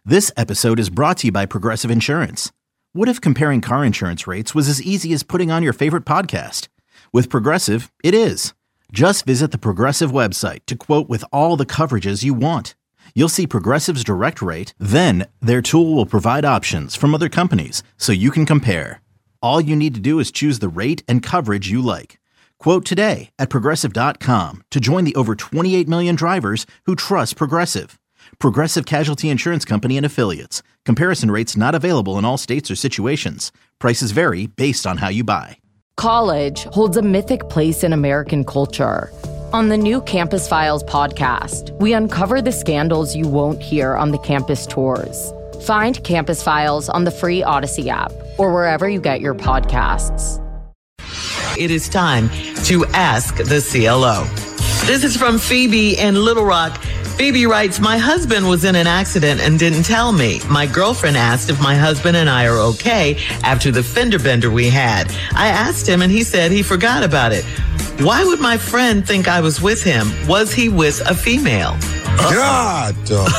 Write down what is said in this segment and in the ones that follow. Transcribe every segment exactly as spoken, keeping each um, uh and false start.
This episode is brought to you by Progressive Insurance. What if comparing car insurance rates was as easy as putting on your favorite podcast? With Progressive, it is. Just visit the Progressive website to quote with all the coverages you want. You'll see Progressive's direct rate, then their tool will provide options from other companies so you can compare. All you need to do is choose the rate and coverage you like. Quote today at Progressive dot com to join the over twenty-eight million drivers who trust Progressive. Progressive Casualty Insurance Company and Affiliates. Comparison rates not available in all states or situations. Prices vary based on how you buy. College holds a mythic place in American culture. On the new Campus Files podcast, we uncover the scandals you won't hear on the campus tours. Find Campus Files on the free Odyssey app or wherever you get your podcasts. It is time to ask the C L O. This is from Phoebe in Little Rock. Phoebe writes, my husband was in an accident and didn't tell me. My girlfriend asked if my husband and I are okay after the fender bender we had. I asked him and he said he forgot about it. Why would my friend think I was with him? Was he with a female? God.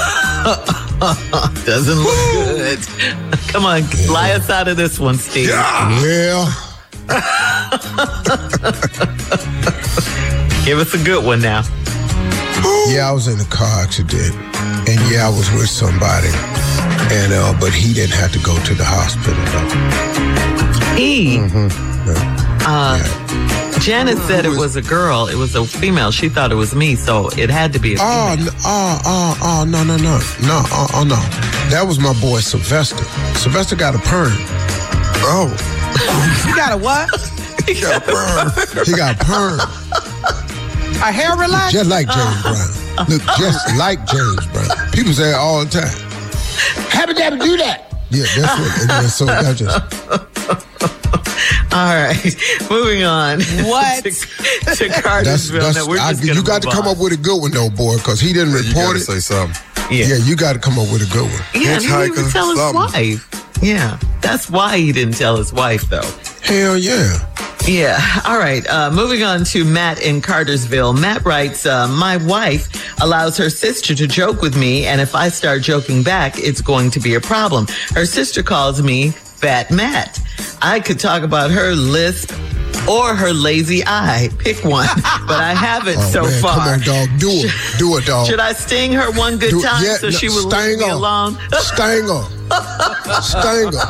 Doesn't look good. Come on, lie us out of this one, Steve. Yeah. Well. Give us a good one now. Yeah, I was in a car accident, and yeah, I was with somebody, and uh, but he didn't have to go to the hospital. Though. He? Mm-hmm. Yeah. Uh, yeah. Janet said it was a girl. It was a female. She thought it was me, so it had to be a female. Oh, oh, oh, oh, no, no, no, no, oh, oh, no. That was my boy Sylvester. Sylvester got a perm. Oh. You got a what? He got a perm. He got a perm. A hair relaxer? Just like James Brown. Look, just like James Brown. People say it all the time. Happy to do that. Yeah, that's what. And then, so that just. All right, moving on. What? to, to Cartersville. That's, that's, no, we're just I, you got to come on. up with a good one, though, boy, because he didn't report you gotta it. Say something. Yeah. yeah, you got to come up with a good one. Yeah, he didn't even tell his something. wife. Yeah, that's why he didn't tell his wife, though. Hell yeah. Yeah. All right. Uh, moving on to Matt in Cartersville. Matt writes, uh, my wife allows her sister to joke with me, and if I start joking back, it's going to be a problem. Her sister calls me Fat Matt. I could talk about her lisp or her lazy eye. Pick one, but I haven't oh, so man, far. Come on, dog. Do it. Do it, dog. Should I sting her one good Do, time yeah, so no, she will leave me her. alone? Sting her. Sting her.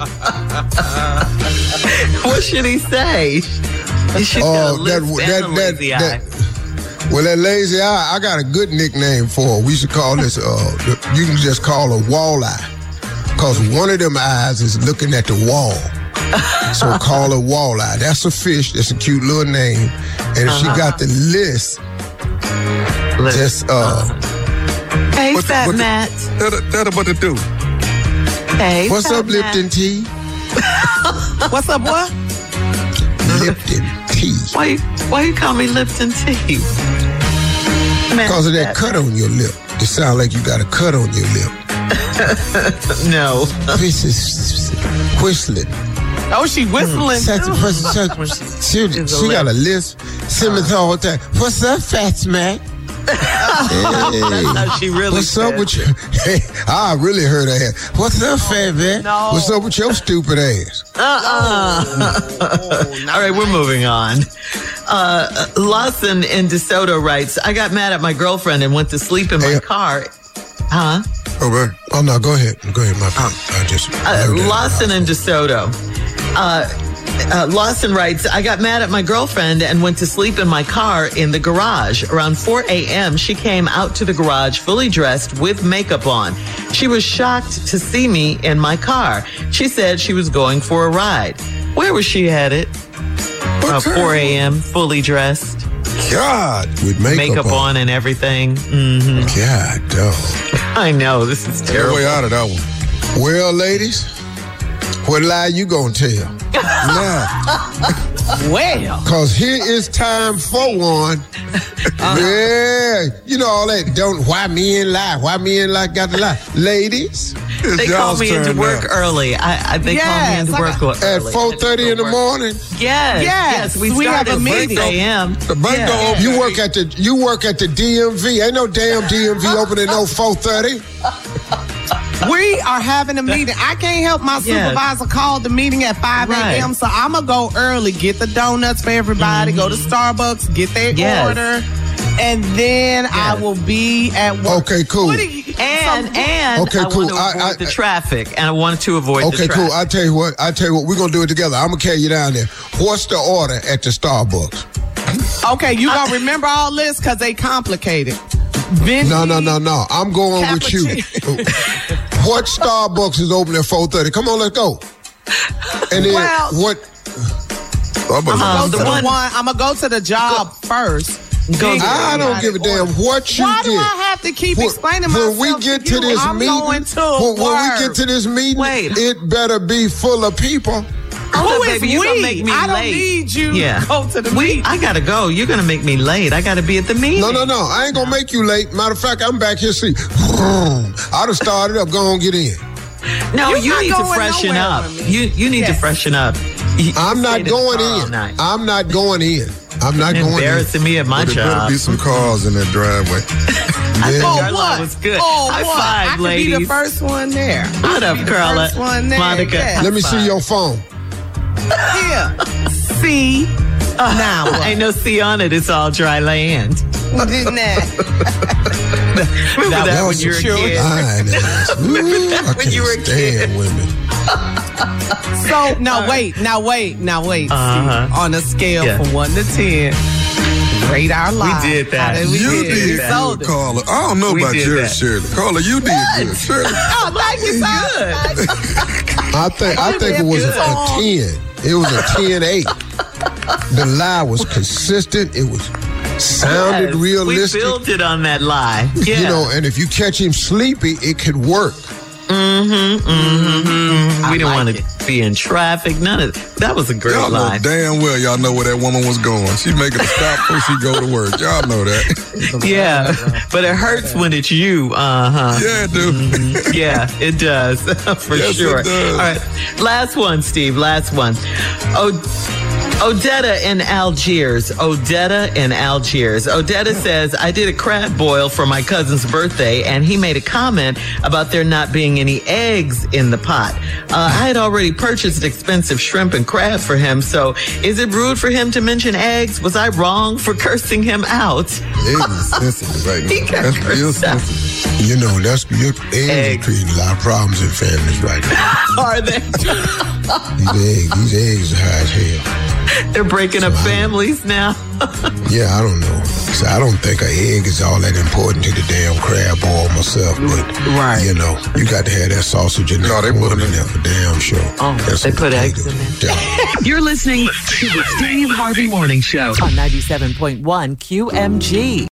What should he say? He should Oh, uh, that, lisp that, and a that, lazy that, eye. well, that lazy eye, I got a good nickname for her. We should call this, uh, you can just call her walleye. Because one of them eyes is looking at the wall. So call her walleye. That's a fish. That's a cute little name. And if uh-huh. she got the list, List. just, uh... Hey, what Fat the, what Matt. The, that, that what to do? Hey, What's Fat up, Matt. Lipton tea? What's up, what? Lipton tea. Why, why you call me Lipton tea? Because of that cut on your lip. It sounds like you got a cut on your lip. No. This is whistling. Oh, she whistling. Such a person, such, she she got a lisp. Simmons the whole time. What's up, Fat Matt? Hey, That's how she really what's up says with you? Hey, I really heard her ass. What's up, Fat Man? No. What's up with your stupid ass? Uh-uh. Oh, All right, we're moving on. Uh, Lawson in DeSoto writes, I got mad at my girlfriend and went to sleep in my Hey. car. Huh? Oh, man. Oh, no, go ahead. Go ahead, my bad. I just. Uh, heard that. Lawson in DeSoto. Uh, uh, Lawson writes, I got mad at my girlfriend and went to sleep in my car in the garage. Around four a.m., she came out to the garage fully dressed with makeup on. She was shocked to see me in my car. She said she was going for a ride. Where was she headed? Uh, four a.m., fully dressed. God, with makeup, Makeup on. on and everything. Mm-hmm. God, dog. I know, this is Get terrible. way out of that one. Well, ladies, what lie you gonna tell? Now, Well. because here is time for one. Uh-huh. Yeah, you know all that. Don't, why me and lie? Why me and lie got to lie? Ladies, It's They call y'all's me into turn work now. early. I, I They Yes, call me into I work got- early. at four thirty in the morning. Yes, Yes, yes. We, we have start a at meeting. six a.m. The bank Yeah. don't open. You work at the you work at the D M V. Ain't no damn D M V opening no four thirty. What are having a meeting. I can't help my Yes. supervisor call the meeting at five a.m. Right. So I'm going to go early, get the donuts for everybody, go to Starbucks, get their Yes. order, and then I Yes. will be at work. Okay, cool. What do you- And so- and Okay, I cool. want to avoid I- I- the traffic, and I wanted to avoid the Okay, traffic. cool. I tell you what. I tell you what. We're gonna do it together. I'm gonna carry you down there. What's the order at the Starbucks? Okay, you gonna remember all this because they complicated. Venti, No, no, no, no. I'm going with you. What Starbucks is open at four thirty? Come on, let's go. And then Well- what? I'm gonna Um, go the to the one- one. I'm gonna go to the job first. Go Then to- I don't get give a it damn ordered. what you Why get. do I have to keep When- explaining when myself we get to to you? this I'm meeting, going to when, when we work. get to this meeting, Wait. it better be full of people. Hold Who up, is baby, you gonna we? make me I don't late. need you Yeah. to go to the we, meeting. I gotta go. You're gonna make me late. I gotta be at the meeting. No, no, no. I ain't gonna make you late. Matter of fact, I'm back here. See, I done started up. Go on, get in. No, You're you not need to going freshen nowhere up. with me. You you need to Yes. freshen up. You- I'm you stayed not in the going car all in. night. I'm not going in. I'm not going in. Embarrassing me at my But there better job. be some cars in that driveway. I think Yeah. our Oh, line what? was good. Oh, High what? five, I could ladies. be the first one there. What up, Be the Carla? first one there. Monica. Yeah. Let me see your phone. Here. See. Now what? Ain't no C on it. It's all dry land. Didn't that? Remember that, That when was you were a some kid? fine ass. Ooh, that I when can't you were a kid? stand women. So now wait, now wait, now wait. Uh-huh. See, on a scale Yeah. from one to ten, rate our lives. did that. How did we You did. did We good, sold it. Carla. I don't know We about did yours, that. Shirley. Carla, you did good. Shirley. Oh, thank you, sir. I think I think it was a, a ten. It was a ten eight. The lie was consistent. It was sounded Yes, realistic. We built it on that lie. Yeah. You know, and if you catch him sleepy, it could work. Mm-hmm, mm-hmm. We don't like want to be in traffic. None of that. That was a great Y'all know lie. damn well y'all know where that woman was going. She making a stop before she go to work. Y'all know that. Yeah, but it hurts when it's you. Uh huh. Yeah, it do. Yeah, it does for Yes, it sure. does. All right, last one, Steve. Last one. Oh. Odetta in Algiers. Odetta in Algiers. Odetta says, I did a crab boil for my cousin's birthday, and he made a comment about there not being any eggs in the pot. Uh, I had already purchased expensive shrimp and crab for him, so is it rude for him to mention eggs? Was I wrong for cursing him out? Eggs is sensitive right He now. got That's real cursed out. sensitive. You know, that's your eggs Eggs. are creating a lot of problems in families right now. Are they? These eggs, these eggs are high as hell. They're breaking up families now. Yeah, I don't know. So I don't think an egg is all that important to the damn crab boil myself, but Right. you know, you got to have that sausage in there. No, they put 'em in there for damn sure. Oh, That's they what put do. eggs in there. Yeah. You're listening to the Steve Harvey Morning Show on ninety-seven point one Q M G.